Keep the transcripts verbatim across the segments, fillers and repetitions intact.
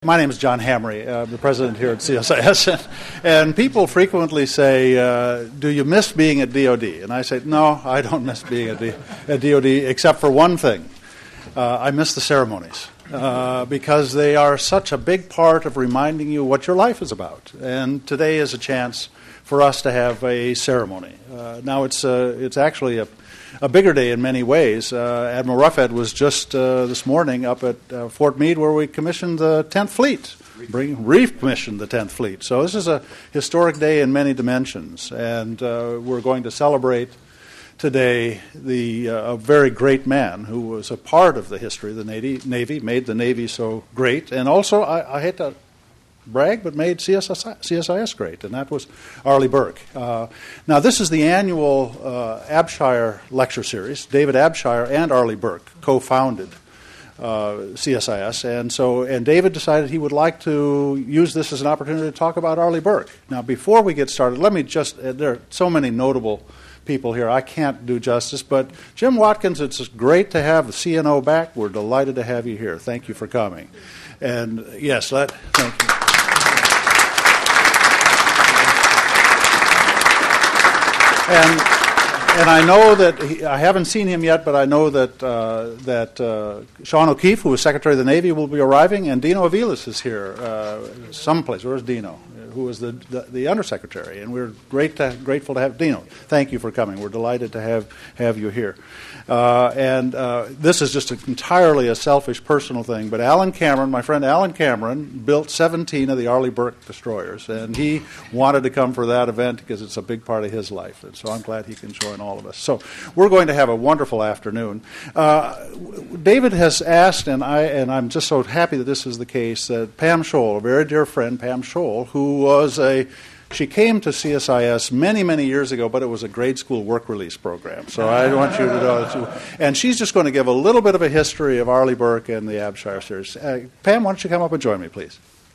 My name is John Hamre, uh, the president here at C S I S, and people frequently say, uh, do you miss being at D O D? And I say, no, I don't miss being at, D- at D O D, except for one thing. Uh, I miss the ceremonies, uh, because they are such a big part of reminding you what your life is about. And today is a chance for us to have a ceremony. Uh, now, it's uh, it's actually a A bigger day in many ways. Uh, Admiral Roughead was just uh, this morning up at uh, Fort Meade where we commissioned the tenth Fleet, bring, re-commissioned the tenth Fleet. So this is a historic day in many dimensions, and uh, we're going to celebrate today the uh, a very great man who was a part of the history of the Navy, Navy made the Navy so great, and also, I, I hate to brag, but made C S I, C S I S great, and that was Arleigh Burke. Uh, now, this is the annual uh, Abshire Lecture Series. David Abshire and Arleigh Burke co-founded uh, C S I S, and so and David decided he would like to use this as an opportunity to talk about Arleigh Burke. Now, before we get started, let me just, uh, there are so many notable people here, I can't do justice, but Jim Watkins, it's great to have the C N O back. We're delighted to have you here. Thank you for coming. And yes, let, thank you. And and I know that he, I haven't seen him yet, but I know that uh, that uh, Sean O'Keefe, who was Secretary of the Navy, will be arriving, and Dino Aviles is here uh, someplace. Where's Dino? Who was the, the the Undersecretary, and we're great to, grateful to have Dino. Thank you for coming. We're delighted to have have you here. Uh, and uh, this is just a, entirely a selfish, personal thing. But Alan Cameron, my friend Alan Cameron, built seventeen of the Arleigh Burke destroyers, and he wanted to come for that event because it's a big part of his life. And so I'm glad he can join all of us. So we're going to have a wonderful afternoon. Uh, David has asked, and I and I'm just so happy that this is the case, that Pam Scholl, a very dear friend, Pam Scholl, who was a She came to C S I S many, many years ago, but it was a grade school work release program. So I want you to know that. You, and she's just going to give a little bit of a history of Arleigh Burke and the Abshire series. Uh, Pam, why don't you come up and join me, please?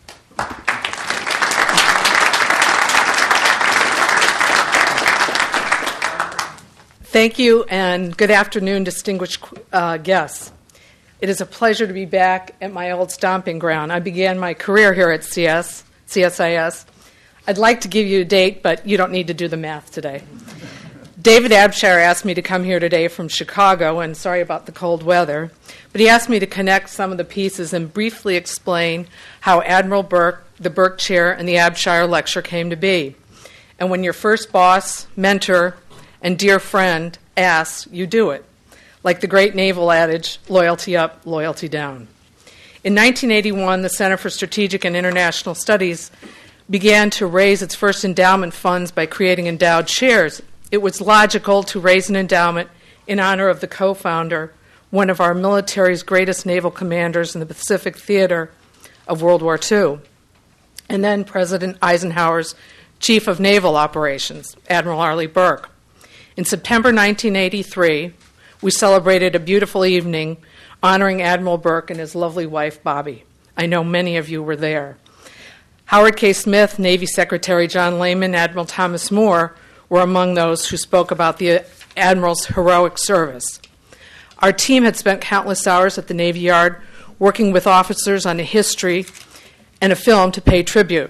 Thank you, and good afternoon, distinguished uh, guests. It is a pleasure to be back at my old stomping ground. I began my career here at C S, C S I S. I'd like to give you a date, but you don't need to do the math today. David Abshire asked me to come here today from Chicago, and sorry about the cold weather, but he asked me to connect some of the pieces and briefly explain how Admiral Burke, the Burke Chair, and the Abshire Lecture came to be. And when your first boss, mentor, and dear friend asks, you do it. Like the great naval adage, loyalty up, loyalty down. In nineteen eighty-one, the Center for Strategic and International Studies began to raise its first endowment funds by creating endowed chairs. It was logical to raise an endowment in honor of the co-founder, one of our military's greatest naval commanders in the Pacific Theater of World War Two, and then President Eisenhower's Chief of Naval Operations, Admiral Arleigh Burke. In September nineteen eighty-three, we celebrated a beautiful evening honoring Admiral Burke and his lovely wife, Bobby. I know many of you were there. Howard K. Smith, Navy Secretary John Lehman, Admiral Thomas Moore were among those who spoke about the Admiral's heroic service. Our team had spent countless hours at the Navy Yard working with officers on a history and a film to pay tribute.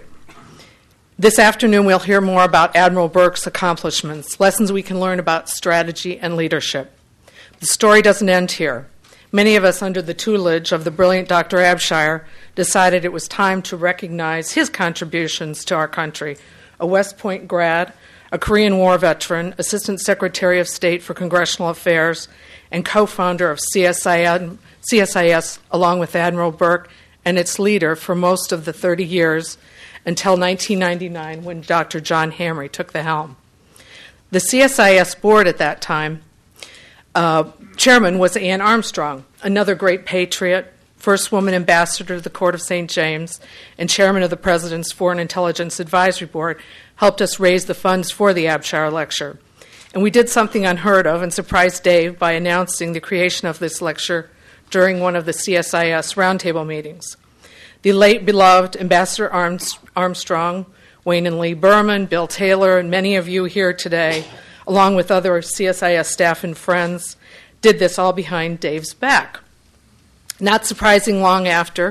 This afternoon we'll hear more about Admiral Burke's accomplishments, lessons we can learn about strategy and leadership. The story doesn't end here. Many of us, under the tutelage of the brilliant Doctor Abshire, decided it was time to recognize his contributions to our country. A West Point grad, a Korean War veteran, Assistant Secretary of State for Congressional Affairs, and co-founder of C S I S, along with Admiral Burke and its leader for most of the thirty years until nineteen ninety-nine, when Doctor John Hamre took the helm. The C S I S board at that time, uh, chairman was Anne Armstrong, another great patriot, first woman ambassador to the Court of Saint James, and chairman of the President's Foreign Intelligence Advisory Board, helped us raise the funds for the Abshire Lecture. And we did something unheard of and surprised Dave by announcing the creation of this lecture during one of the C S I S roundtable meetings. The late beloved Ambassador Armstrong, Wayne and Lee Berman, Bill Taylor, and many of you here today, along with other C S I S staff and friends, did this all behind Dave's back. Not surprising, long after,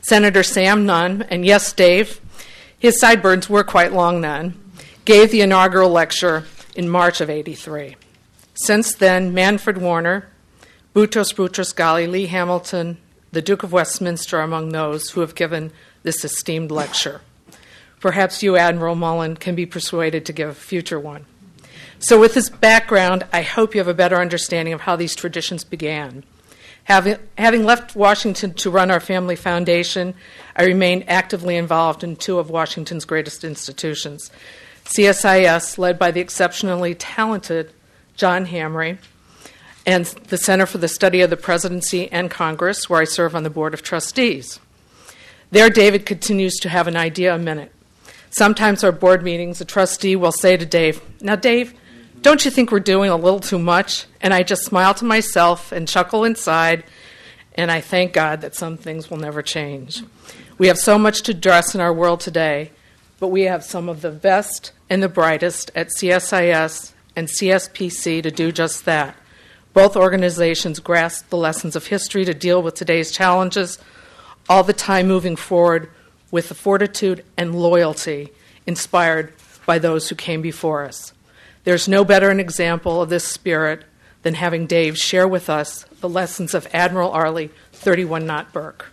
Senator Sam Nunn, and yes, Dave, his sideburns were quite long then, gave the inaugural lecture in March of eighty-three. Since then, Manfred Warner, Boutros Boutros-Ghali, Lee Hamilton, the Duke of Westminster are among those who have given this esteemed lecture. Perhaps you, Admiral Mullen, can be persuaded to give a future one. So with this background, I hope you have a better understanding of how these traditions began. Having, having left Washington to run our family foundation, I remain actively involved in two of Washington's greatest institutions. C S I S, led by the exceptionally talented John Hamre, and the Center for the Study of the Presidency and Congress, where I serve on the Board of Trustees. There, David continues to have an idea a minute. Sometimes our board meetings, a trustee will say to Dave, "Now, Dave, don't you think we're doing a little too much?" And I just smile to myself and chuckle inside, and I thank God that some things will never change. We have so much to address in our world today, but we have some of the best and the brightest at C S I S and C S P C to do just that. Both organizations grasp the lessons of history to deal with today's challenges, all the time moving forward with the fortitude and loyalty inspired by those who came before us. There's no better an example of this spirit than having Dave share with us the lessons of Admiral Arleigh thirty-one Knot Burke.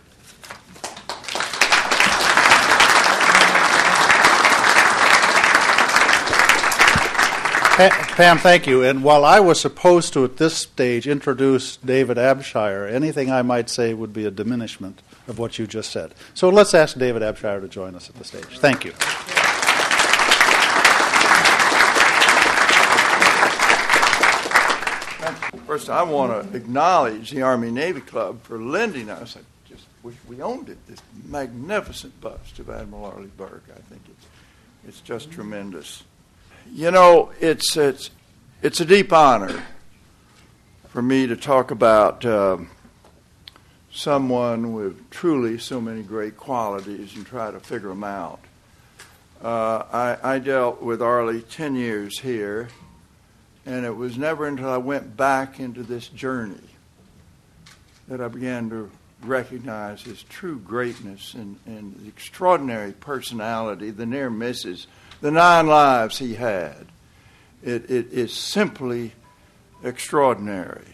Pam, thank you. And while I was supposed to, at this stage, introduce David Abshire, anything I might say would be a diminishment of what you just said. So let's ask David Abshire to join us at the stage. Thank you. First, I want to acknowledge the Army-Navy Club for lending us, I just wish we owned it, this magnificent bust of Admiral Arleigh Burke. I think it's, it's just tremendous. You know, it's it's it's a deep honor for me to talk about uh, someone with truly so many great qualities and try to figure them out. Uh, I, I dealt with Arleigh ten years here, and it was never until I went back into this journey that I began to recognize his true greatness and, and the extraordinary personality, the near misses, the nine lives he had. It, it is simply extraordinary.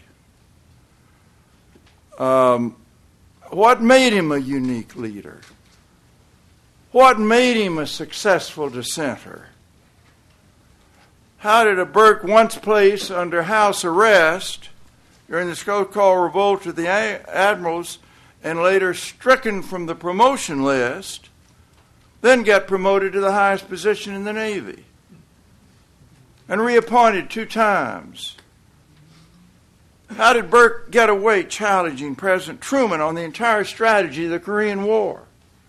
Um, what made him a unique leader? What made him a successful dissenter? How did a Burke once placed under house arrest during the so-called revolt of the admirals and later stricken from the promotion list, then get promoted to the highest position in the Navy and reappointed two times? How did Burke get away challenging President Truman on the entire strategy of the Korean War?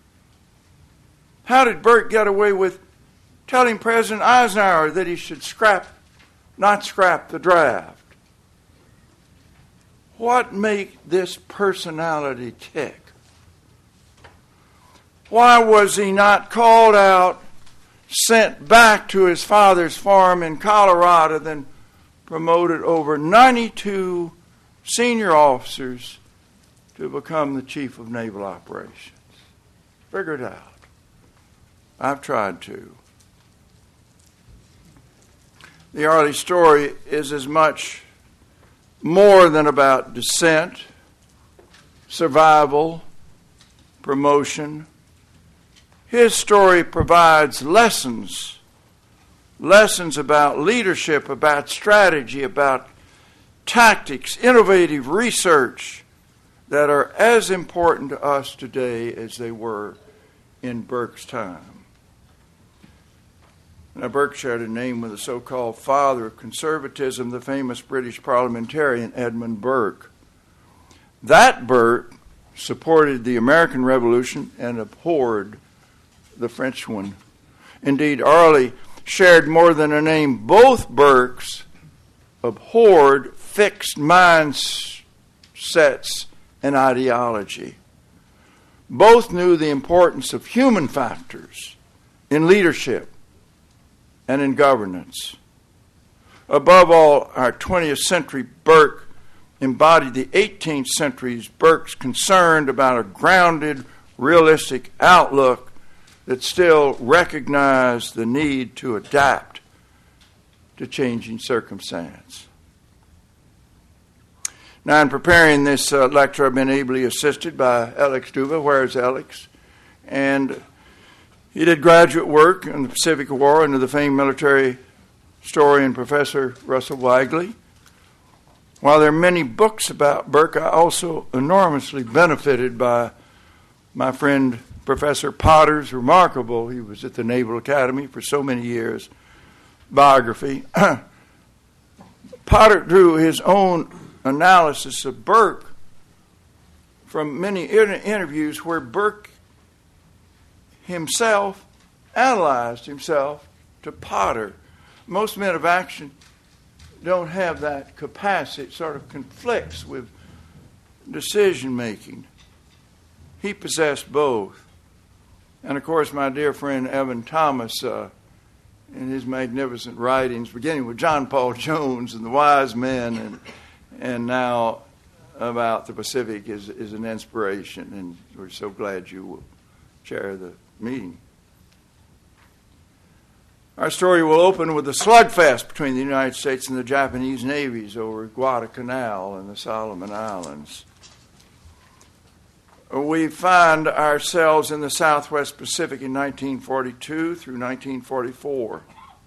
How did Burke get away with telling President Eisenhower that he should scrap, not scrap the draft? What made this personality tick? Why was he not called out, sent back to his father's farm in Colorado, then promoted over ninety-two senior officers to become the chief of naval operations? Figure it out. I've tried to. The Arleigh story is as much more than about descent, survival, promotion. His story provides lessons, lessons about leadership, about strategy, about tactics, innovative research that are as important to us today as they were in Burke's time. Now, Burke shared a name with the so-called father of conservatism, the famous British parliamentarian Edmund Burke. That Burke supported the American Revolution and abhorred the French one. Indeed, Arleigh shared more than a name. Both Burkes abhorred fixed mindsets and ideology. Both knew the importance of human factors in leadership and in governance. Above all, our twentieth century Burke embodied the eighteenth century's Burke's concerned about a grounded, realistic outlook that still recognized the need to adapt to changing circumstance. Now, in preparing this uh, lecture, I've been ably assisted by Alex Duva. Where's Alex? And he did graduate work in the Pacific War under the famed military historian Professor Russell Weigley. While there are many books about Burke, I also enormously benefited by my friend Professor Potter's remarkable, he was at the Naval Academy for so many years, biography. Potter drew his own analysis of Burke from many interviews where Burke himself analyzed himself to Potter. Most men of action don't have that capacity. It sort of conflicts with decision making. He possessed both. And of course, my dear friend Evan Thomas, uh, in his magnificent writings, beginning with John Paul Jones and the Wise Men, and and now about the Pacific, is, is an inspiration. And we're so glad you will chair the meeting. Our story will open with a slugfest between the United States and the Japanese navies over Guadalcanal and the Solomon Islands. We find ourselves in the Southwest Pacific in nineteen forty-two through nineteen forty-four.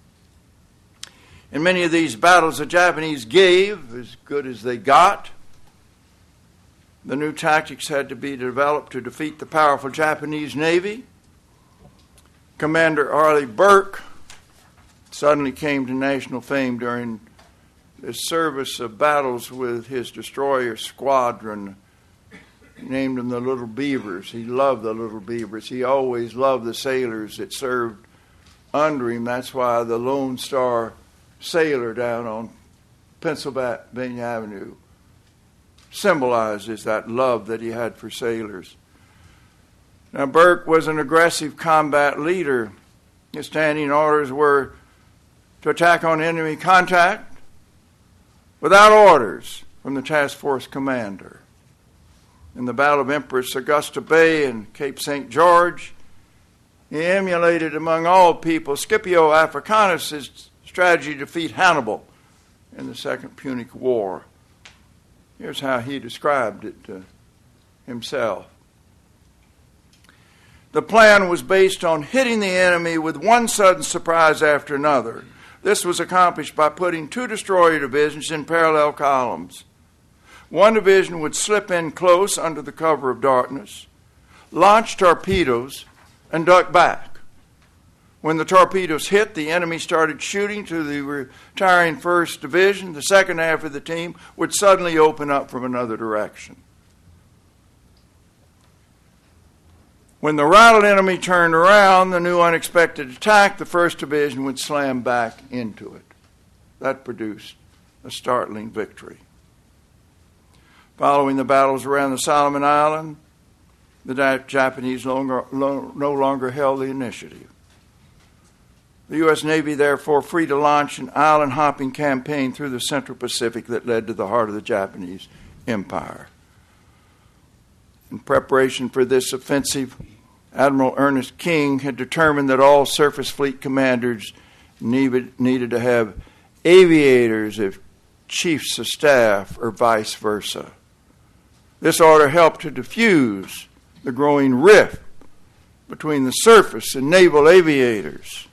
In many of these battles, the Japanese gave as good as they got. The new tactics had to be developed to defeat the powerful Japanese Navy. Commander Arleigh Burke suddenly came to national fame during the service of battles with his destroyer squadron. He named them the Little Beavers. He loved the Little Beavers. He always loved the sailors that served under him. That's why the Lone Star sailor down on Pennsylvania Avenue symbolizes that love that he had for sailors. Now, Burke was an aggressive combat leader. His standing orders were to attack on enemy contact without orders from the task force commander. In the Battle of Empress Augusta Bay and Cape Saint George, he emulated among all people Scipio Africanus' strategy to defeat Hannibal in the Second Punic War. Here's how he described it uh, himself. The plan was based on hitting the enemy with one sudden surprise after another. This was accomplished by putting two destroyer divisions in parallel columns. One division would slip in close under the cover of darkness, launch torpedoes, and duck back. When the torpedoes hit, the enemy started shooting to the retiring first division. The second half of the team would suddenly open up from another direction. When the routed enemy turned around, the new unexpected attack, the first division would slam back into it. That produced a startling victory. Following the battles around the Solomon Islands, the Japanese no longer held the initiative. The U S Navy, therefore, free to launch an island-hopping campaign through the Central Pacific that led to the heart of the Japanese Empire. In preparation for this offensive, Admiral Ernest King had determined that all surface fleet commanders needed, needed to have aviators as chiefs of staff or vice versa. This order helped to diffuse the growing rift between the surface and naval aviators.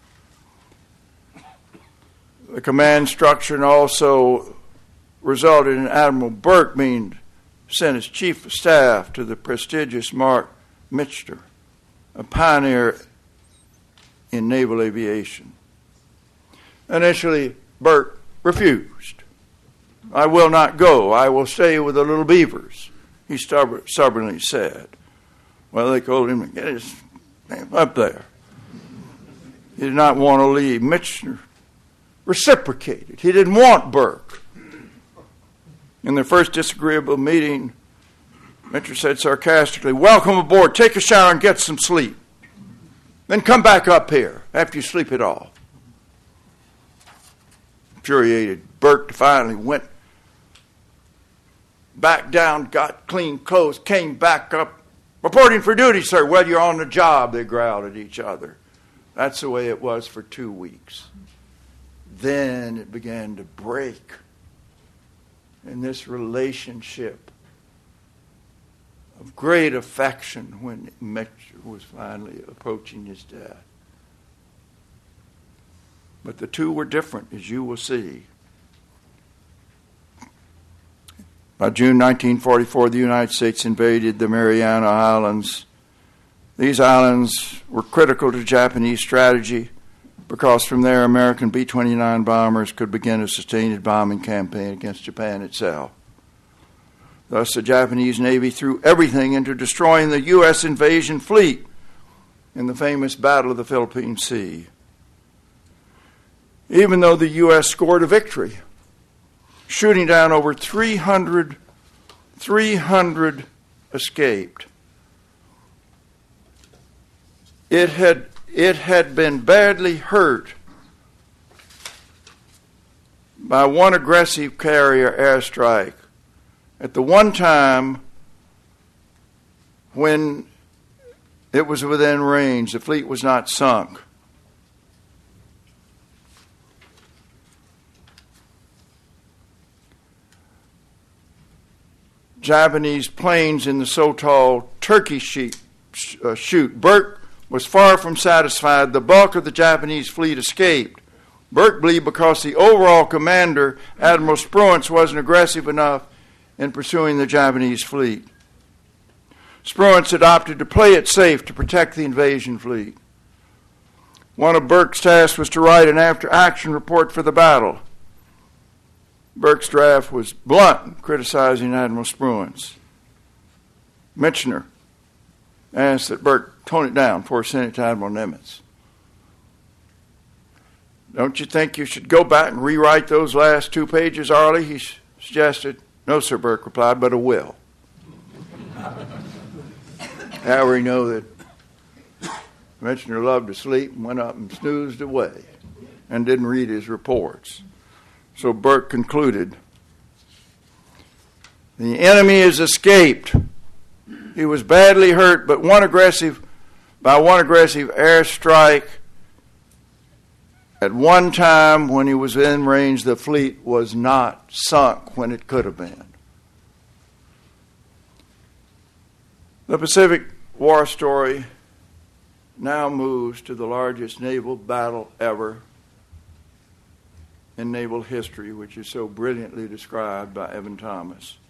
The command structure also resulted in Admiral Burke being sent as chief of staff to the prestigious Mark Michter, a pioneer in naval aviation. Initially, Burke refused. I will not go. I will stay with the Little Beavers, he stubborn, stubbornly said. Well, they told him to get his name up there. He did not want to leave. Michter reciprocated. He didn't want Burke. In their first disagreeable meeting, Michter said sarcastically, "Welcome aboard. Take a shower and get some sleep. Then come back up here after you sleep it off." Infuriated, Burke finally went back down, got clean clothes, came back up Reporting for duty, sir. Well, you're on the job, they growled at each other. That's the way it was for two weeks. Then it began to break. And this relationship of great affection when Mitchell was finally approaching his death. But the two were different, as you will see. By June nineteen forty-four, the United States invaded the Mariana Islands. These islands were critical to Japanese strategy because from there American B twenty-nine bombers could begin a sustained bombing campaign against Japan itself. Thus, the Japanese Navy threw everything into destroying the U S invasion fleet in the famous Battle of the Philippine Sea. Even though the U S scored a victory, shooting down over three hundred, three hundred escaped. It had, it had been badly hurt by one aggressive carrier airstrike at the one time when it was within range. The fleet was not sunk. Japanese planes in the so-called Turkey shoot. Uh, shoot. Burke was far from satisfied. The bulk of the Japanese fleet escaped. Burke believed because the overall commander, Admiral Spruance, wasn't aggressive enough in pursuing the Japanese fleet. Spruance had opted to play it safe to protect the invasion fleet. One of Burke's tasks was to write an after-action report for the battle. Burke's draft was blunt, criticizing Admiral Spruance. Michener asked that Burke tone it down before sending it to Admiral Nimitz. Don't you think you should go back and rewrite those last two pages, Arlie? He suggested. No, sir, Burke replied, but I will. How we know that Michener loved to sleep and went up and snoozed away and didn't read his reports. So Burke concluded, the enemy has escaped. He was badly hurt, but one aggressive, by one aggressive airstrike at one time when he was in range, the fleet was not sunk when it could have been. The Pacific War story now moves to the largest naval battle ever in naval history, which is so brilliantly described by Evan Thomas.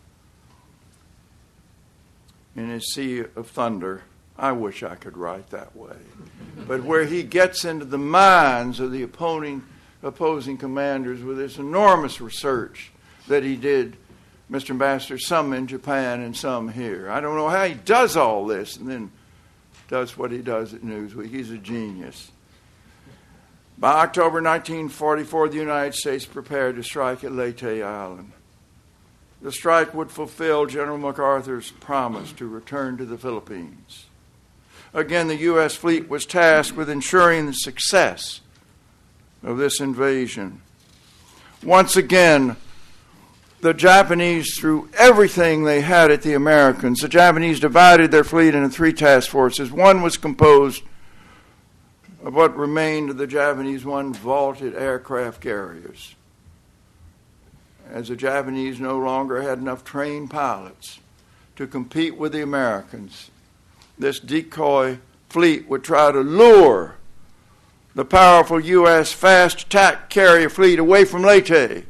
In his Sea of Thunder, I wish I could write that way, but where he gets into the minds of the opposing, opposing commanders with this enormous research that he did, Mister Ambassador, some in Japan and some here. I don't know how he does all this and then does what he does at Newsweek. He's a genius. By October nineteen forty-four, the United States prepared to strike at Leyte Island. The strike would fulfill General MacArthur's promise to return to the Philippines. Again, the U S fleet was tasked with ensuring the success of this invasion. Once again, the Japanese threw everything they had at the Americans. The Japanese divided their fleet into three task forces. One was composed of what remained of the Japanese one vaulted aircraft carriers, as the Japanese no longer had enough trained pilots to compete with the Americans. This decoy fleet would try to lure the powerful U S fast attack carrier fleet away from Leyte.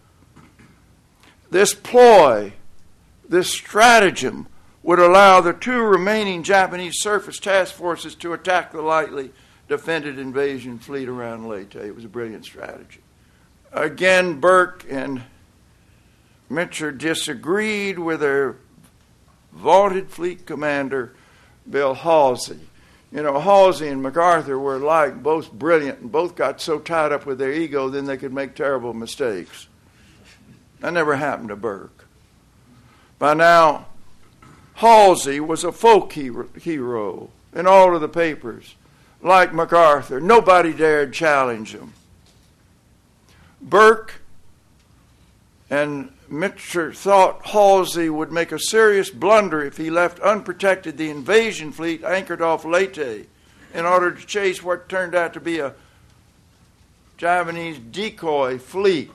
This ploy, this stratagem, would allow the two remaining Japanese surface task forces to attack the lightly defended invasion fleet around Leyte. It was a brilliant strategy. Again, Burke and Michener disagreed with their vaunted fleet commander, Bill Halsey. You know, Halsey and MacArthur were alike, both brilliant, and both got so tied up with their ego then they could make terrible mistakes. That never happened to Burke. By now, Halsey was a folk hero in all of the papers. Like MacArthur, nobody dared challenge him. Burke and Mitscher thought Halsey would make a serious blunder if he left unprotected the invasion fleet anchored off Leyte in order to chase what turned out to be a Japanese decoy fleet.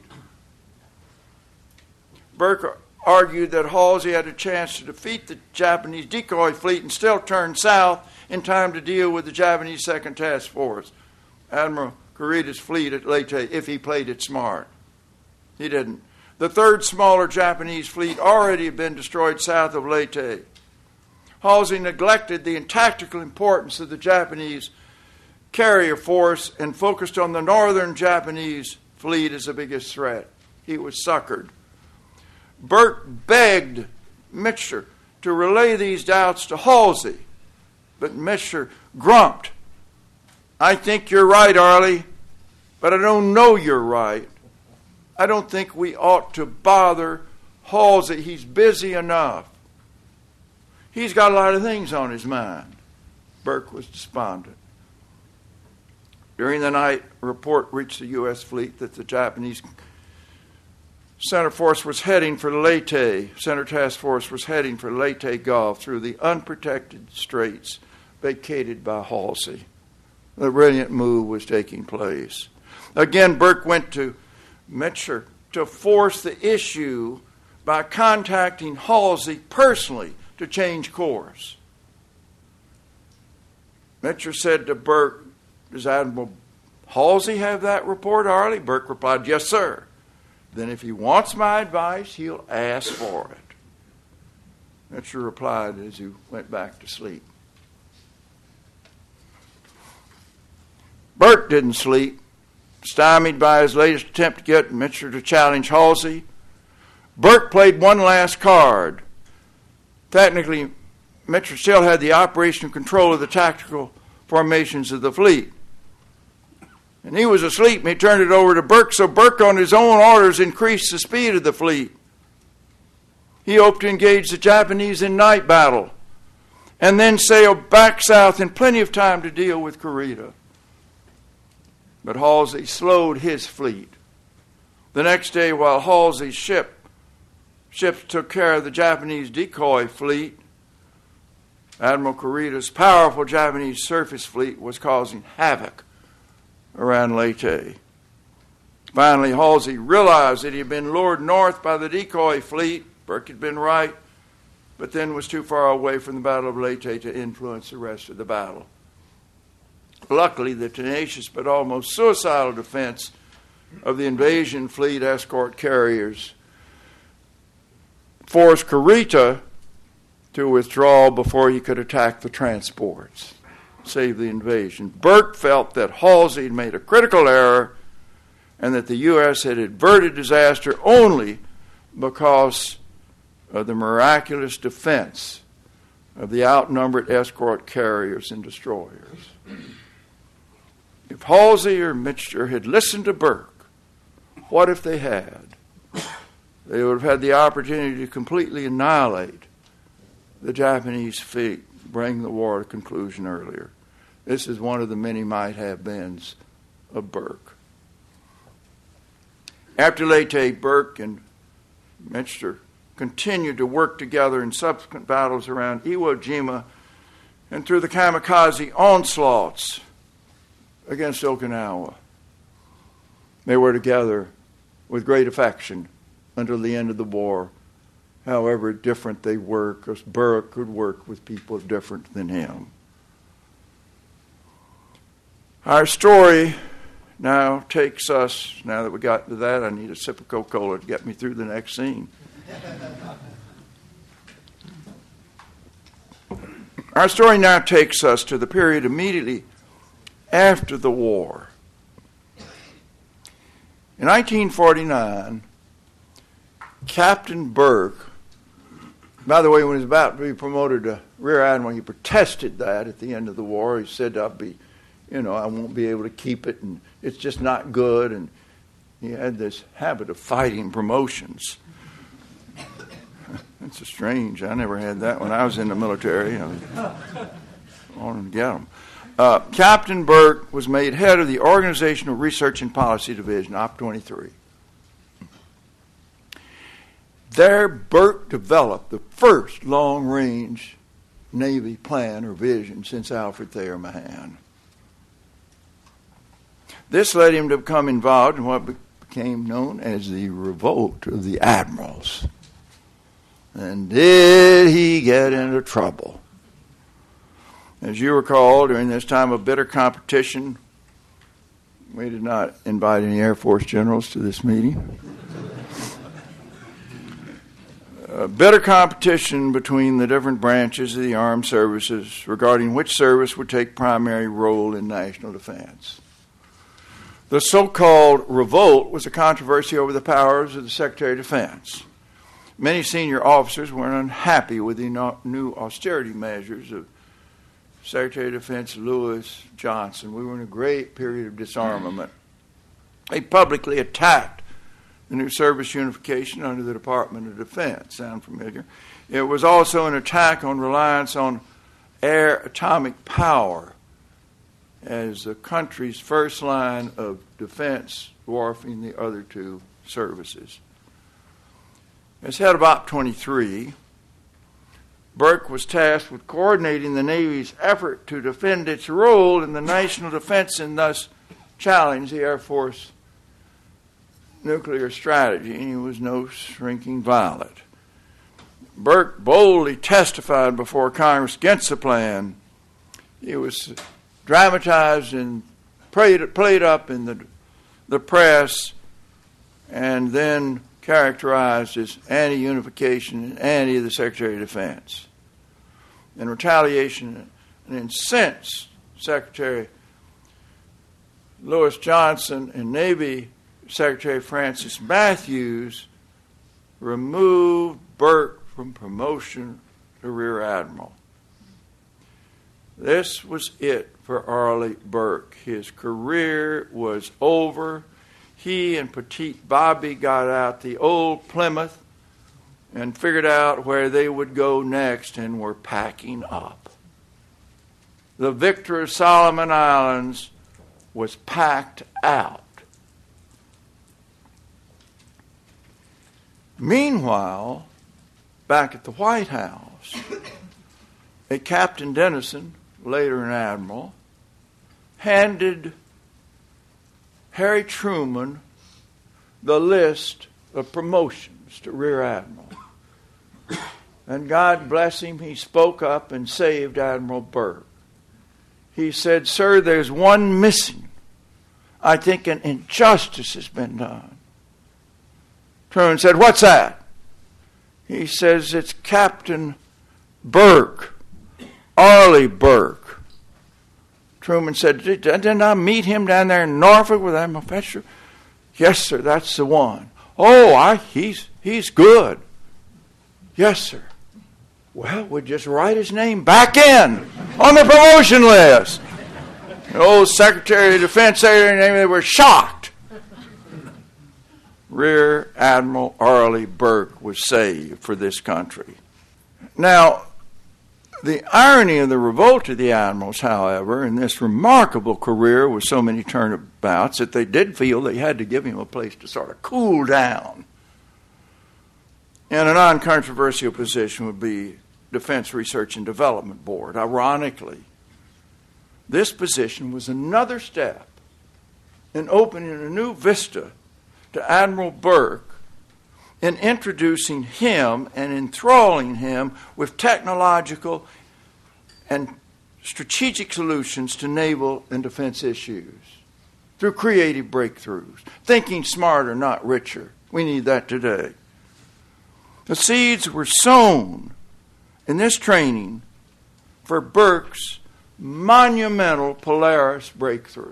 Burke argued that Halsey had a chance to defeat the Japanese decoy fleet and still turn south in time to deal with the Japanese Second Task Force, Admiral Kurita's fleet at Leyte, if he played it smart. He didn't. The third smaller Japanese fleet already had been destroyed south of Leyte. Halsey neglected the tactical importance of the Japanese carrier force and focused on the northern Japanese fleet as the biggest threat. He was suckered. Burke begged Mitscher to relay these doubts to Halsey, but Mitscher grumped. I think you're right, Arlie, but I don't know you're right. I don't think we ought to bother Halsey. He's busy enough. He's got a lot of things on his mind. Burke was despondent. During the night, a report reached the U S fleet that the Japanese Center Force was heading for Leyte. Center Task Force was heading for Leyte Gulf through the unprotected straits vacated by Halsey. The brilliant move was taking place. Again, Burke went to Mitscher to force the issue by contacting Halsey personally to change course. Mitscher said to Burke, does Admiral Halsey have that report, Arlie? Burke replied, yes, sir. Then if he wants my advice, he'll ask for it. Mitscher replied as he went back to sleep. Burke didn't sleep. Stymied by his latest attempt to get Mitscher to challenge Halsey, Burke played one last card. Technically, Mitscher still had the operational control of the tactical formations of the fleet. And he was asleep, and he turned it over to Burke, so Burke, on his own orders, increased the speed of the fleet. He hoped to engage the Japanese in night battle, and then sail back south in plenty of time to deal with Kurita. But Halsey slowed his fleet. The next day, while Halsey's ship, ships took care of the Japanese decoy fleet, Admiral Kurita's powerful Japanese surface fleet was causing havoc around Leyte. Finally, Halsey realized that he had been lured north by the decoy fleet. Burke had been right, but then was too far away from the Battle of Leyte to influence the rest of the battle. Luckily, the tenacious but almost suicidal defense of the invasion fleet escort carriers forced Kurita to withdraw before he could attack the transports, save the invasion. Burke felt that Halsey had made a critical error and that the U S had averted disaster only because of the miraculous defense of the outnumbered escort carriers and destroyers. If Halsey or Mitscher had listened to Burke, what if they had? They would have had the opportunity to completely annihilate the Japanese fleet, bring the war to conclusion earlier. This is one of the many might-have-beens of Burke. After Leyte, Burke and Mitscher continued to work together in subsequent battles around Iwo Jima and through the kamikaze onslaughts against Okinawa. They were together with great affection until the end of the war, however different they were, because Burke could work with people different than him. Our story now takes us, now that we got to that, I need a sip of Coca-Cola to get me through the next scene. Our story now takes us to the period immediately after the war. In nineteen forty-nine, Captain Burke, by the way, when he was about to be promoted to Rear Admiral, he protested that at the end of the war. He said, I'll be, you know, I won't be able to keep it, and it's just not good. And he had this habit of fighting promotions. It's a strange. I never had that when I was in the military. I was wanting to get them. Uh, Captain Burke was made head of the Organizational Research and Policy Division, Op twenty-three. There, Burke developed the first long-range Navy plan or vision since Alfred Thayer Mahan. This led him to become involved in what became known as the Revolt of the Admirals. And did he get into trouble? As you recall, during this time of bitter competition, we did not invite any Air Force generals to this meeting. Uh, bitter competition between the different branches of the armed services regarding which service would take primary role in national defense. The so-called revolt was a controversy over the powers of the Secretary of Defense. Many senior officers were unhappy with the no- new austerity measures of Secretary of Defense Lewis Johnson. We were in a great period of disarmament. They publicly attacked the new service unification under the Department of Defense. Sound familiar? It was also an attack on reliance on air atomic power as the country's first line of defense, dwarfing the other two services. As head of Op twenty-three, Burke was tasked with coordinating the Navy's effort to defend its role in the national defense and thus challenge the Air Force nuclear strategy, and he was no shrinking violet. Burke boldly testified before Congress against the plan. It was dramatized and played, played up in the, the press and then characterized as anti-unification and anti the Secretary of Defense. In retaliation and incensed Secretary Lewis Johnson and Navy Secretary Francis Matthews removed Burke from promotion to Rear Admiral. This was it for Arleigh Burke. His career was over. He and Petite Bobby got out the old Plymouth and figured out where they would go next and were packing up. The Victor of Solomon Islands was packed out. Meanwhile, back at the White House, a Captain Dennison, later an admiral, handed Harry Truman the list of promotions to Rear Admiral. And God bless him, he spoke up and saved Admiral Burke. He said, "Sir, there's one missing. I think an injustice has been done." Truman said, "What's that?" He says, "It's Captain Burke, Arleigh Burke." Truman said, "Didn't I meet him down there in Norfolk with Admiral Fetcher?" "Yes, sir, that's the one." "Oh, I, he's he's good." "Yes, sir." "Well, we'll just write his name back in on the promotion list." The old Secretary of Defense, they were shocked. Rear Admiral Arleigh Burke was saved for this country. Now, the irony of the revolt of the admirals, however, in this remarkable career with so many turnabouts, that they did feel they had to give him a place to sort of cool down. And a non-controversial position would be Defense Research and Development Board. Ironically, this position was another step in opening a new vista to Admiral Burke in introducing him and enthralling him with technological and strategic solutions to naval and defense issues through creative breakthroughs. Thinking smarter, not richer. We need that today. The seeds were sown in this training for Burke's monumental Polaris breakthrough.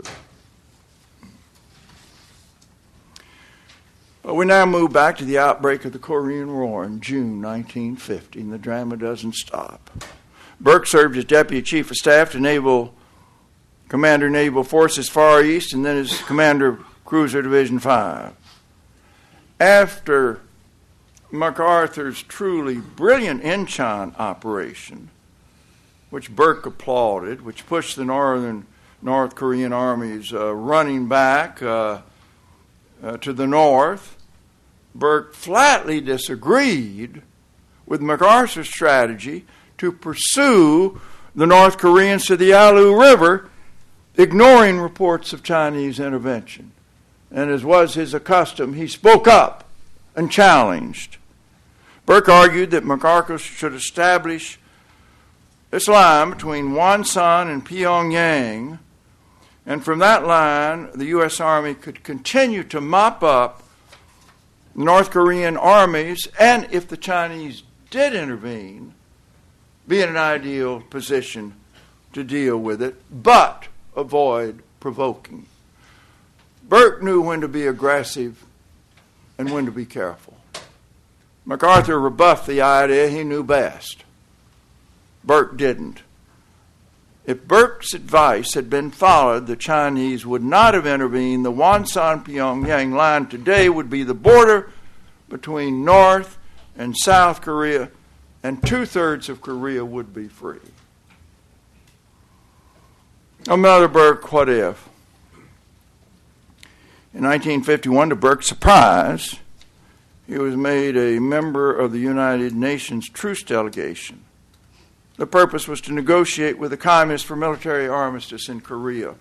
But we now move back to the outbreak of the Korean War in June nineteen fifty, and the drama doesn't stop. Burke served as Deputy Chief of Staff to Naval Commander, Naval Forces Far East, and then as Commander of Cruiser Division five. After MacArthur's truly brilliant Incheon operation, which Burke applauded, which pushed the northern North Korean armies uh, running back uh, uh, to the north, Burke flatly disagreed with MacArthur's strategy to pursue the North Koreans to the Yalu River, ignoring reports of Chinese intervention. And as was his custom, he spoke up and challenged. Burke argued that MacArthur should establish this line between Wonsan and Pyongyang, and from that line, the U S Army could continue to mop up North Korean armies, and if the Chinese did intervene, be in an ideal position to deal with it, but avoid provoking. Burke knew when to be aggressive and when to be careful. MacArthur rebuffed the idea he knew best. Burke didn't. If Burke's advice had been followed, the Chinese would not have intervened. The Wonsan-Pyongyang line today would be the border between North and South Korea, and two-thirds of Korea would be free. Another Burke what if. In nineteen fifty-one, to Burke's surprise, he was made a member of the United Nations Truce Delegation. The purpose was to negotiate with the communists for military armistice in Korea.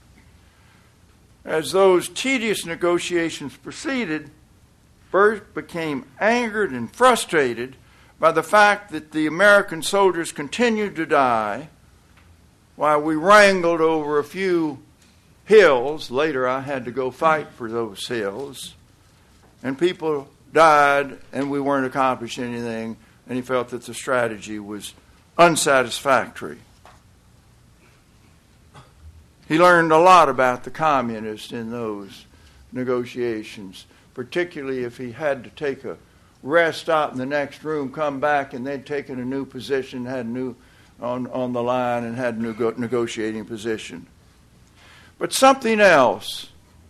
As those tedious negotiations proceeded, Burke became angered and frustrated by the fact that the American soldiers continued to die while we wrangled over a few hills. Later, I had to go fight for those hills. And people died, and we weren't accomplishing anything, and he felt that the strategy was unsatisfactory. He learned a lot about the communists in those negotiations, particularly if he had to take a rest stop in the next room, come back, and they'd taken a new position, had a new on, on the line, and had a new go- negotiating position. But something else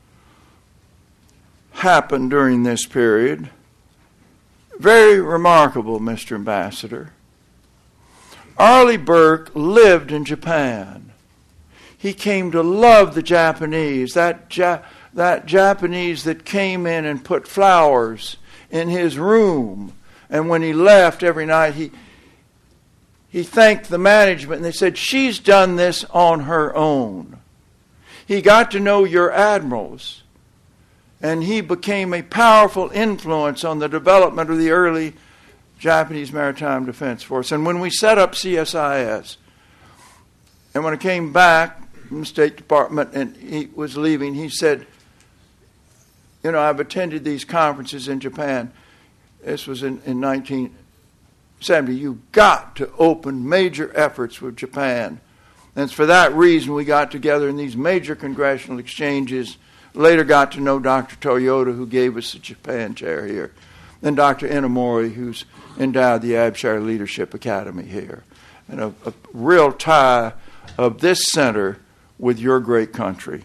happened during this period. Very remarkable, Mister Ambassador. Arleigh Burke lived in Japan. He came to love the Japanese, that ja- that Japanese that came in and put flowers in his room. And when he left every night, he he thanked the management, and they said, she's done this on her own. He got to know your admirals, and he became a powerful influence on the development of the early Japanese Maritime Defense Force. And when we set up C S I S, and when I came back from the State Department and he was leaving, he said, you know, I've attended these conferences in Japan. This was in, in nineteen seventy. You've got to open major efforts with Japan. And it's for that reason we got together in these major congressional exchanges. Later got to know Doctor Toyota, who gave us the Japan chair here, and Doctor Inamori, who's endowed the Abshire Leadership Academy here. And a, a real tie of this center with your great country.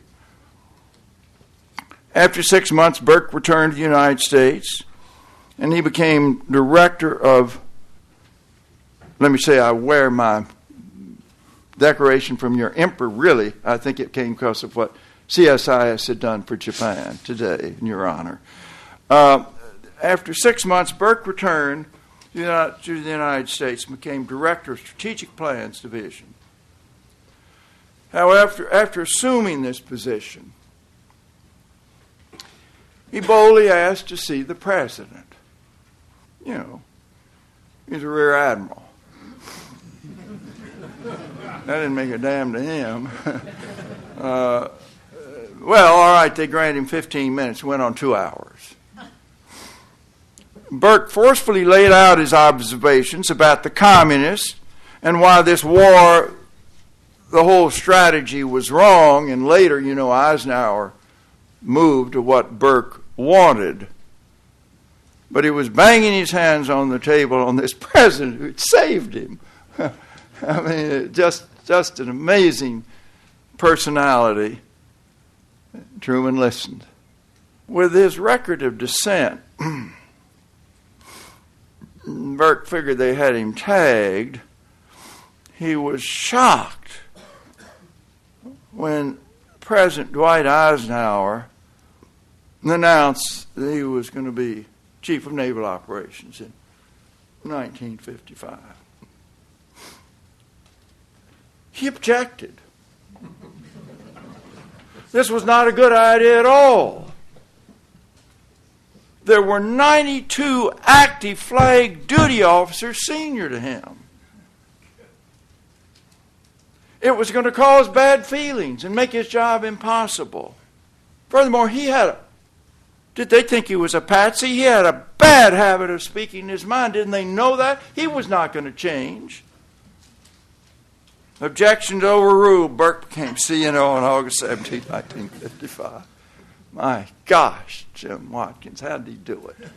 After six months, Burke returned to the United States, and he became director of, let me say I wear my decoration from your emperor, really. I think it came because of what C S I S had done for Japan today, in your honor. Uh, after six months, Burke returned to the United States and became director of Strategic Plans Division. However, after assuming this position, he boldly asked to see the president. You know, he's a rear admiral. That didn't make a damn to him. uh, well, all right, they granted him fifteen minutes, went on two hours. Burke forcefully laid out his observations about the communists and why this war, the whole strategy was wrong, and later, you know, Eisenhower moved to what Burke wanted. But he was banging his hands on the table on this president who had saved him. I mean, just, just an amazing personality. Truman listened. With his record of dissent, Burke figured they had him tagged. He was shocked when President Dwight Eisenhower announced that he was going to be Chief of Naval Operations in nineteen fifty-five. He objected. This was not a good idea at all. There were ninety-two active flag duty officers senior to him. It was going to cause bad feelings and make his job impossible. Furthermore, he had a, did they think he was a patsy? He had a bad habit of speaking his mind. Didn't they know that? He was not going to change. Objections overruled. Burke became C N O on August seventeenth, nineteen fifty-five. My gosh, Jim Watkins, how did he do it?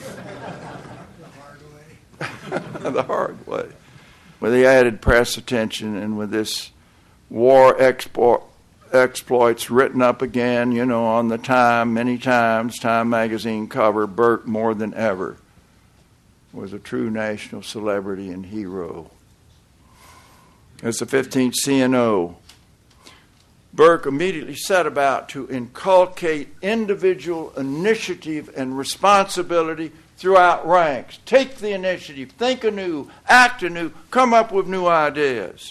The hard way. The hard way. With the added press attention and with this war expo- exploits written up again, you know, on the Time, many times, Time magazine cover, Burke more than ever was a true national celebrity and hero. As the fifteenth C N O, Burke immediately set about to inculcate individual initiative and responsibility throughout ranks. Take the initiative, think anew, act anew, come up with new ideas.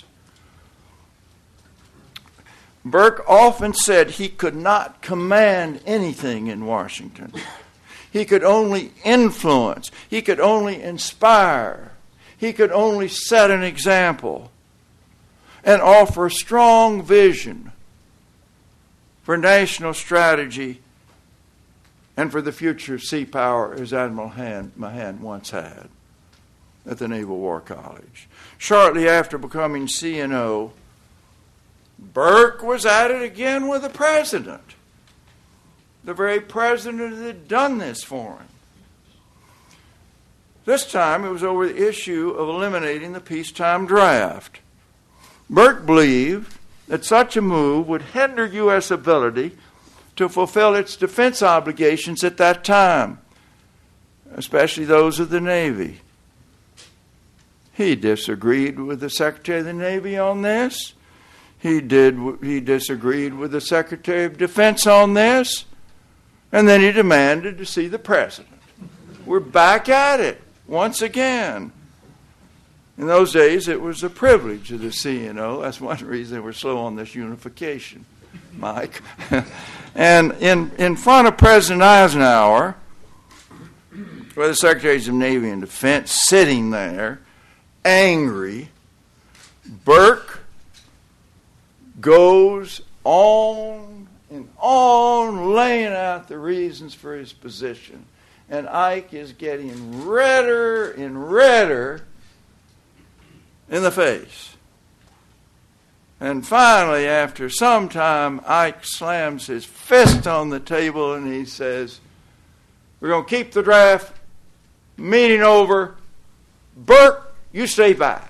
Burke often said he could not command anything in Washington. He could only influence. He could only inspire. He could only set an example and offer a strong vision for national strategy and for the future of sea power, as Admiral Han, Mahan once had at the Naval War College. Shortly after becoming C N O, Burke was at it again with the president, the very president that had done this for him. This time it was over the issue of eliminating the peacetime draft. Burke believed that such a move would hinder U S ability to fulfill its defense obligations at that time, especially those of the Navy. He disagreed with the Secretary of the Navy on this. He did. He disagreed with the Secretary of Defense on this. And then he demanded to see the President. We're back at it once again. In those days, it was a privilege of the C N O. That's one reason they were slow on this unification, Mike. And in, in front of President Eisenhower, where the Secretaries of Navy and Defense sitting there, angry, Burke goes on and on laying out the reasons for his position. And Ike is getting redder and redder in the face. And finally, after some time, Ike slams his fist on the table and he says, "We're going to keep the draft. Meeting over. Burke, you stay back."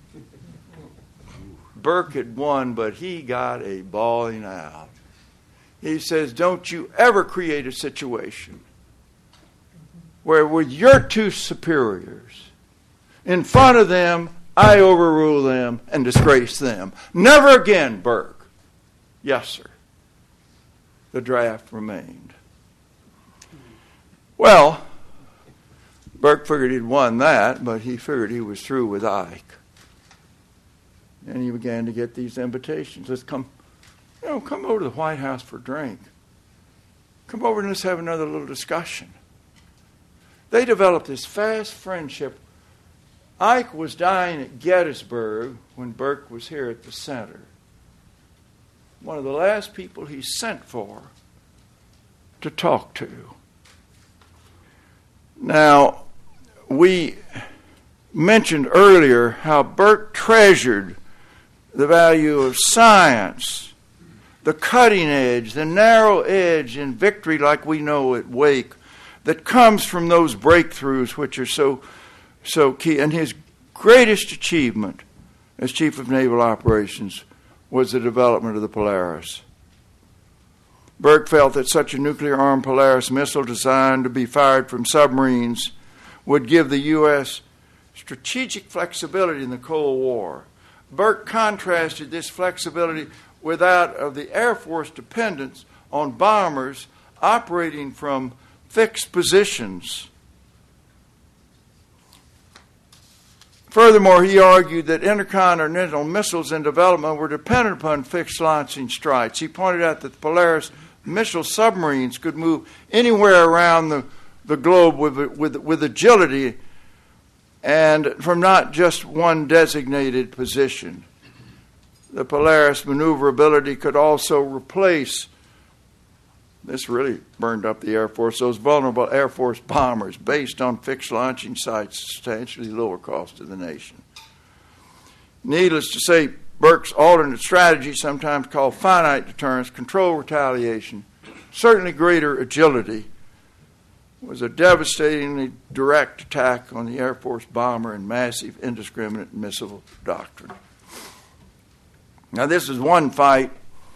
Burke had won, but he got a bawling out. He says, "Don't you ever create a situation where with your two superiors, in front of them, I overrule them and disgrace them. Never again, Burke." Yes, sir. The draft remained. Well, Burke figured he'd won that, but he figured he was through with Ike. And he began to get these invitations. Let's come, you know, come over to the White House for a drink. Come over and let's have another little discussion. They developed this fast friendship. Ike was dying at Gettysburg when Burke was here at the center. One of the last people he sent for to talk to. Now, we mentioned earlier how Burke treasured the value of science, the cutting edge, the narrow edge in victory like we know at Wake that comes from those breakthroughs which are so so key. And his greatest achievement as Chief of Naval Operations was the development of the Polaris. Burke felt that such a nuclear-armed Polaris missile designed to be fired from submarines would give the U S strategic flexibility in the Cold War. Burke contrasted this flexibility with that of the Air Force dependence on bombers operating from fixed positions Furthermore, he argued that intercontinental missiles in development were dependent upon fixed launching strikes. He pointed out that the Polaris missile submarines could move anywhere around the, the globe with, with, with agility and from not just one designated position. The Polaris maneuverability could also replace, this really burned up the Air Force, those vulnerable Air Force bombers based on fixed launching sites, substantially lower cost to the nation. Needless to say, Burke's alternate strategy, sometimes called finite deterrence, control retaliation, certainly greater agility, was a devastatingly direct attack on the Air Force bomber and massive indiscriminate missile doctrine. Now, this is one fight.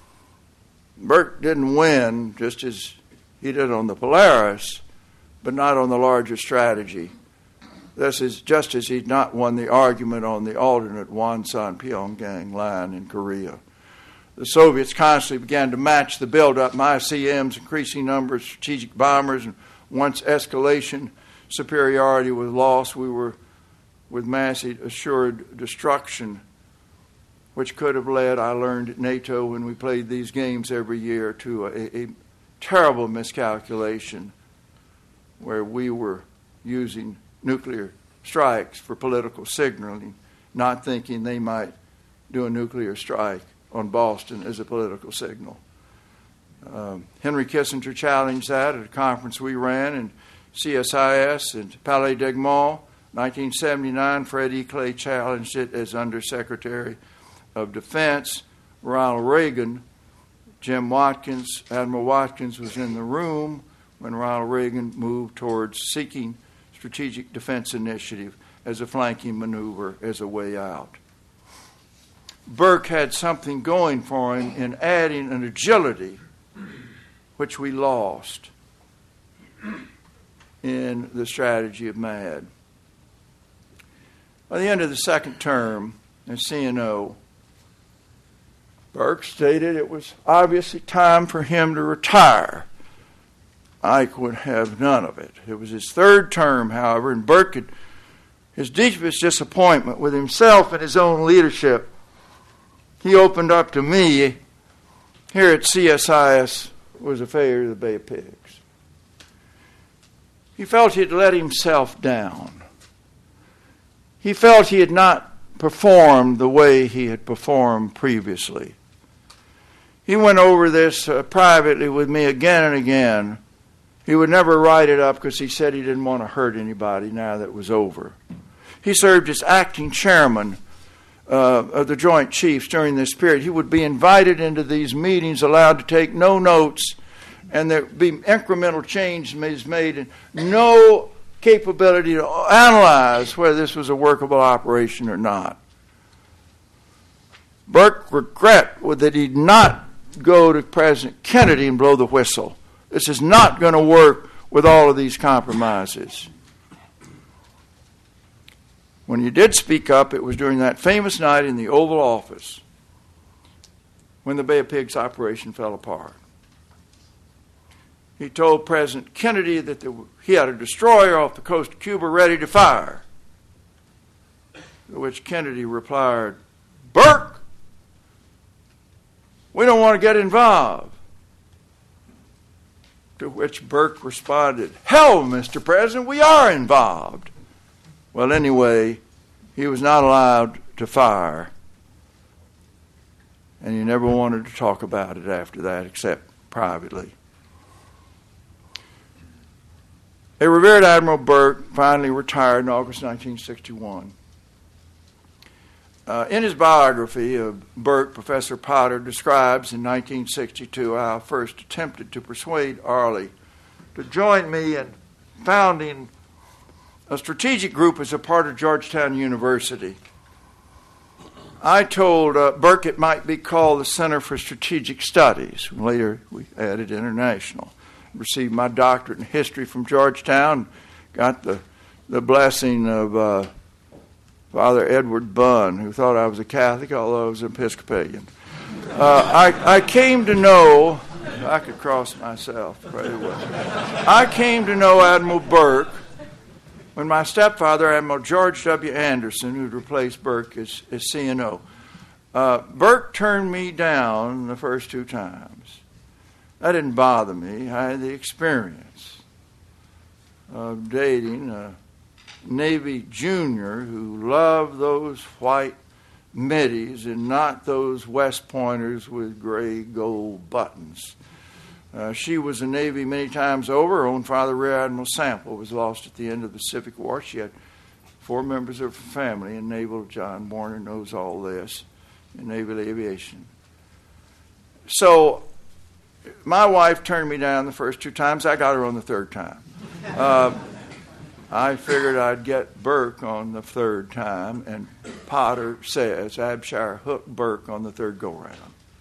Burke didn't win, just as he did on the Polaris, but not on the larger strategy. This is just as he'd not won the argument on the alternate Wonsan-Pyongyang line in Korea. The Soviets constantly began to match the buildup, I C Ms, increasing number of strategic bombers, and once escalation superiority was lost, we were with massive assured destruction, which could have led, I learned at NATO when we played these games every year, to a, a terrible miscalculation where we were using nuclear strikes for political signaling, not thinking they might do a nuclear strike on Boston as a political signal. Um, Henry Kissinger challenged that at a conference we ran in C S I S and Palais des Mots, nineteen seventy-nine. Fred E. Clay challenged it as Undersecretary of Defense. Ronald Reagan, Jim Watkins, Admiral Watkins was in the room when Ronald Reagan moved towards seeking strategic defense initiative as a flanking maneuver as a way out. Burke had something going for him in adding an agility which we lost in the strategy of MAD. By the end of the second term as C N O, Burke stated it was obviously time for him to retire. Ike would have none of it. It was his third term, however, and Burke had his deepest disappointment with himself and his own leadership. He opened up to me here at C S I S was a failure of the Bay of Pigs. He felt he had let himself down. He felt he had not performed the way he had performed previously. He went over this uh, privately with me again and again. He would never write it up because he said he didn't want to hurt anybody now that it was over. He served as acting chairman uh, of the Joint Chiefs during this period. He would be invited into these meetings, allowed to take no notes, and there would be incremental change made and no capability to analyze whether this was a workable operation or not. Burke regret that he did not go to President Kennedy and blow the whistle. This is not going to work with all of these compromises. When you did speak up, it was during that famous night in the Oval Office when the Bay of Pigs operation fell apart. He told President Kennedy that there, he had a destroyer off the coast of Cuba ready to fire, to which Kennedy replied, "Burke, we don't want to get involved." To which Burke responded, "Hell, Mister President, we are involved." Well, anyway, he was not allowed to fire, and he never wanted to talk about it after that except privately. A revered Admiral Burke finally retired in August nineteen sixty-one. Uh, in his biography of Burke, Professor Potter describes in nineteen sixty-two how I first attempted to persuade Arleigh to join me in founding a strategic group as a part of Georgetown University. I told uh, Burke it might be called the Center for Strategic Studies. Later, we added international. Received my doctorate in history from Georgetown. Got the, the blessing of uh, Father Edward Bunn, who thought I was a Catholic, although I was an Episcopalian. Uh, I, I came to know, I could cross myself very well. I came to know Admiral Burke when my stepfather, Admiral George W. Anderson, who'd replaced Burke as, as C N O, uh, Burke turned me down the first two times. That didn't bother me. I had the experience of dating a Navy junior who loved those white middies and not those West Pointers with gray gold buttons. Uh, she was a Navy many times over. Her own father, Rear Admiral Sample, was lost at the end of the Pacific War. She had four members of her family in naval. John Warner knows all this in naval aviation. So my wife turned me down the first two times. I got her on the third time. Uh, I figured I'd get Burke on the third time, and Potter says Abshire hooked Burke on the third go-round.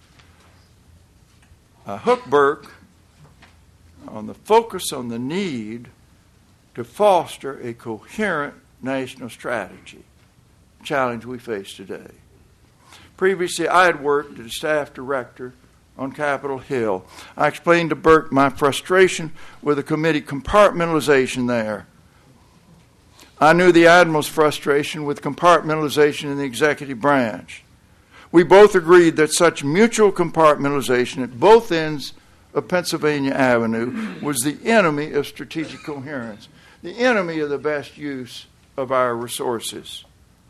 Uh, hooked Burke on the focus on the need to foster a coherent national strategy, challenge we face today. Previously, I had worked as staff director on Capitol Hill. I explained to Burke my frustration with the committee compartmentalization there. I knew the Admiral's frustration with compartmentalization in the executive branch. We both agreed that such mutual compartmentalization at both ends of Pennsylvania Avenue was the enemy of strategic coherence, the enemy of the best use of our resources.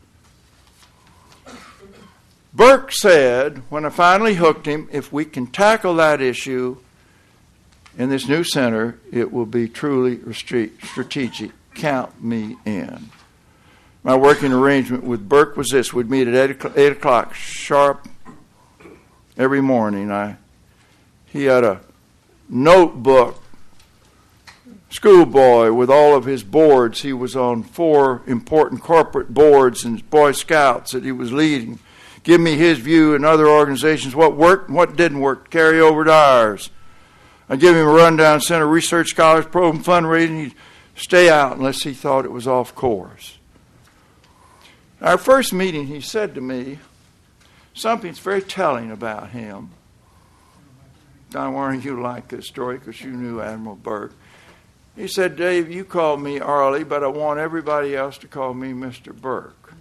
Burke said, when I finally hooked him, if we can tackle that issue in this new center, it will be truly strategic. Count me in. My working arrangement with Burke was this. We'd meet at eight o'clock sharp every morning. I, he had a notebook, schoolboy, with all of his boards. He was on four important corporate boards and Boy Scouts that he was leading. Give me his view and other organizations, what worked and what didn't work, carry over to ours. I'd give him a rundown, Center Research Scholars Program fundraising. He'd stay out unless he thought it was off course. Our first meeting, he said to me something that's very telling about him. Don Warner, you like this story because you knew Admiral Burke. He said, Dave, you call me Arlie, but I want everybody else to call me Mister Burke.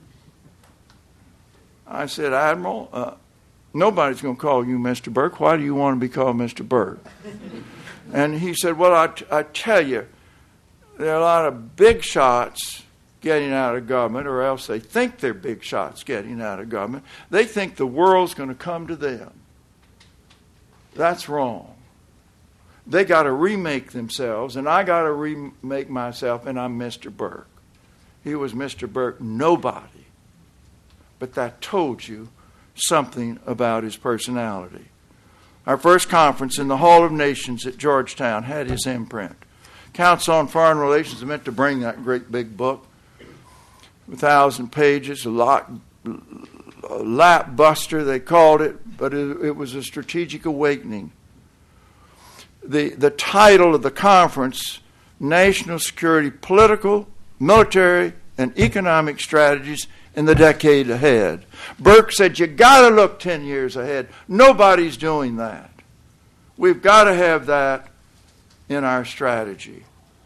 I said, Admiral, uh, nobody's going to call you Mister Burke. Why do you want to be called Mister Burke? And he said, well, I, t- I tell you, there are a lot of big shots getting out of government, or else they think they're big shots getting out of government. They think the world's going to come to them. That's wrong. They got to remake themselves, and I got to remake myself, and I'm Mister Burke. He was Mister Burke, nobody. But that told you something about his personality. Our first conference in the Hall of Nations at Georgetown had his imprint. Council on Foreign Relations meant to bring that great big book, a thousand pages, a lot, a lap buster they called it, but it, it was a strategic awakening. The the title of the conference, National Security, Political, Military, and Economic Strategies in the Decade Ahead. Burke said, you got to look ten years ahead. Nobody's doing that. We've got to have that in our strategy.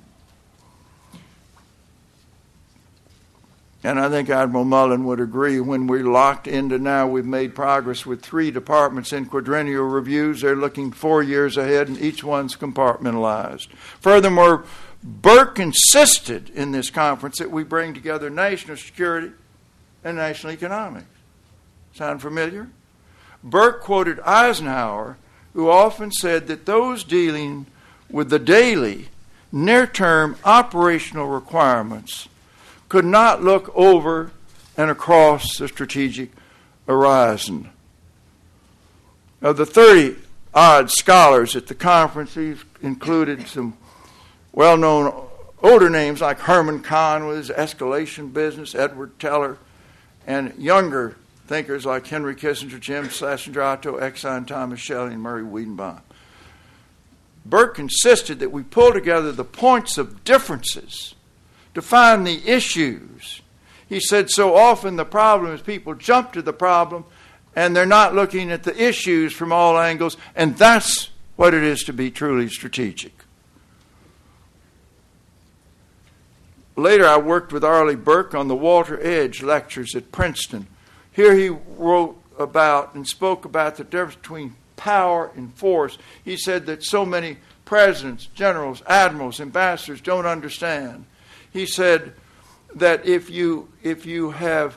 And I think Admiral Mullen would agree, when we're locked into now, we've made progress with three departments in quadrennial reviews. They're looking four years ahead, and each one's compartmentalized. Furthermore, Burke insisted in this conference that we bring together national security and national economics. Sound familiar? Burke quoted Eisenhower, who often said that those dealing with the daily, near-term operational requirements could not look over and across the strategic horizon. Of the thirty-odd scholars at the conference, these included some well-known older names like Herman Kahn with his escalation business, Edward Teller, and younger thinkers like Henry Kissinger, Jim Schlesinger, Otto Exine, Thomas Shelley, and Murray Wiedenbaum. Burke insisted that we pull together the points of differences to find the issues. He said so often the problem is people jump to the problem and they're not looking at the issues from all angles, and that's what it is to be truly strategic. later I worked with Arleigh Burke on the Walter Edge lectures at Princeton. Here he wrote about and spoke about the difference between power and force. He said that so many presidents, generals, admirals, ambassadors don't understand. He said that if you if you have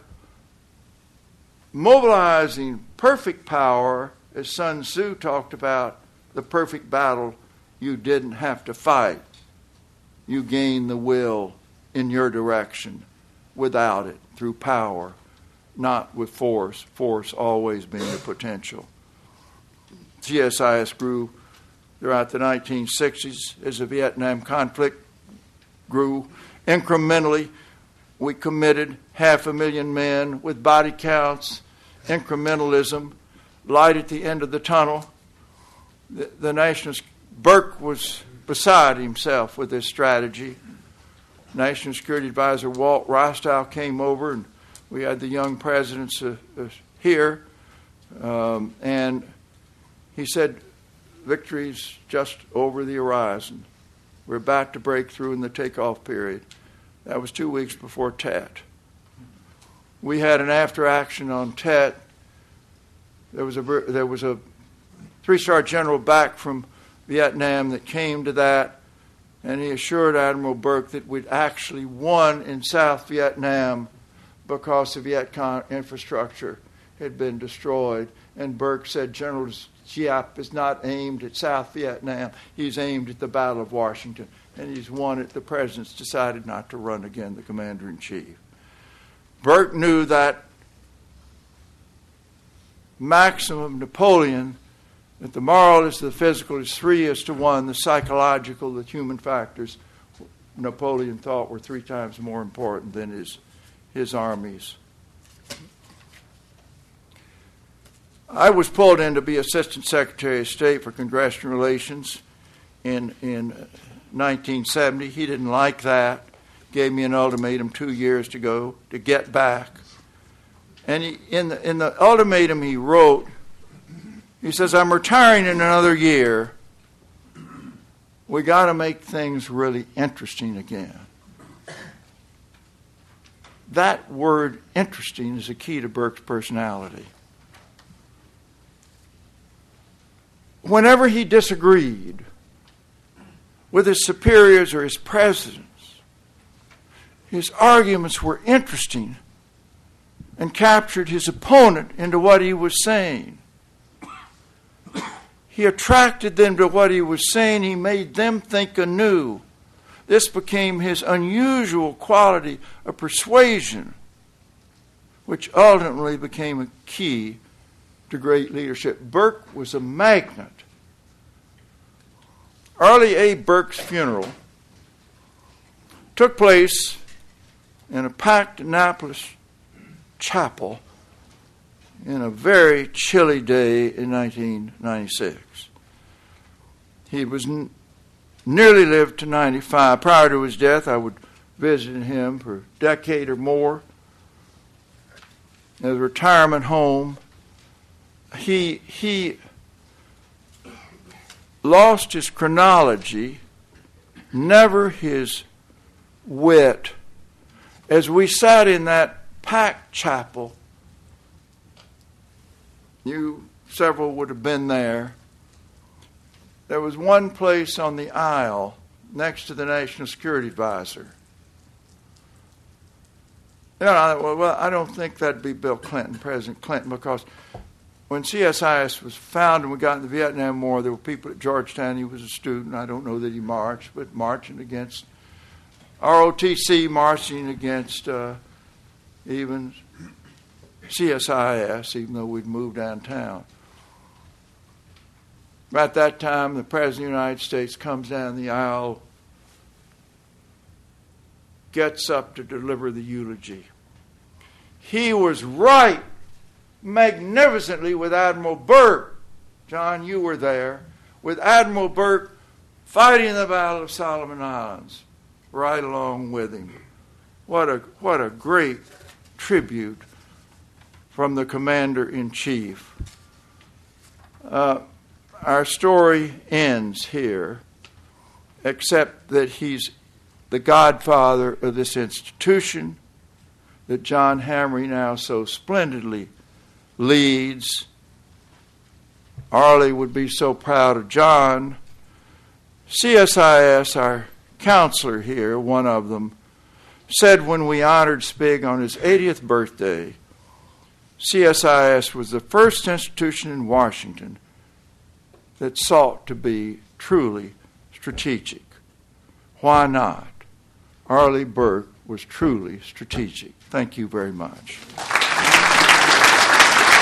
mobilizing perfect power, as Sun Tzu talked about, the perfect battle, you didn't have to fight. You gained the will in your direction without it, through power, not with force. Force always being the potential. C S I S grew throughout the nineteen sixties as the Vietnam conflict grew incrementally. We committed half a million men with body counts, incrementalism, light at the end of the tunnel. The, the nationalist Burke was beside himself with this strategy. National Security Advisor Walt Rostow came over, and we had the young presidents uh, uh, here, um, and he said, victory's just over the horizon. We're about to break through in the takeoff period. That was two weeks before Tet. We had an after action on Tet. There was a there was a three-star general back from Vietnam that came to that, and he assured Admiral Burke that we'd actually won in South Vietnam because the Viet Cong infrastructure had been destroyed. And Burke said, General Giap is not aimed at South Vietnam. He's aimed at the Battle of Washington. And he's won it. The president's decided not to run again, the commander-in-chief. Burke knew that maxim of Napoleon, that the moral is to the physical is three is to one, the psychological, the human factors, Napoleon thought were three times more important than his, his armies. I was pulled in to be Assistant Secretary of State for Congressional Relations in, in nineteen seventy. He didn't like that. Gave me an ultimatum two years to go to get back. And he, in, the, in the ultimatum he wrote, he says, I'm retiring in another year. We got to make things really interesting again. That word interesting is a key to Burke's personality. Whenever he disagreed with his superiors or his presidents, his arguments were interesting and captured his opponent into what he was saying. He attracted them to what he was saying. He made them think anew. This became his unusual quality of persuasion, which ultimately became a key to great leadership. Burke was a magnet. Arleigh A. Burke's funeral took place in a packed Annapolis chapel in a very chilly day in nineteen ninety-six. He was n- nearly lived to ninety-five. Prior to his death, I would visit him for a decade or more at a retirement home. He he lost his chronology, never his wit. As we sat in that packed chapel, you several would have been there. There was one place on the aisle next to the National Security Advisor. You know, well, I don't think that'd be Bill Clinton, President Clinton, because when C S I S was founded and we got in the Vietnam War, there were people at Georgetown. He was a student. I don't know that he marched, but marching against R O T C, marching against uh, even C S I S, even though we'd moved downtown. At that time, the President of the United States comes down the aisle, gets up to deliver the eulogy. He was right magnificently with Admiral Burke. John, you were there. With Admiral Burke fighting the Battle of Solomon Islands, right along with him. What a what a great tribute from the Commander-in-Chief. Uh, our story ends here, except that he's the godfather of this institution that John Hamre now so splendidly leads. Arlie would be so proud of John. C S I S, our counselor here, one of them, said when we honored Spig on his eightieth birthday, C S I S was the first institution in Washington that sought to be truly strategic. Why not? Arlie Burke was truly strategic. Thank you very much.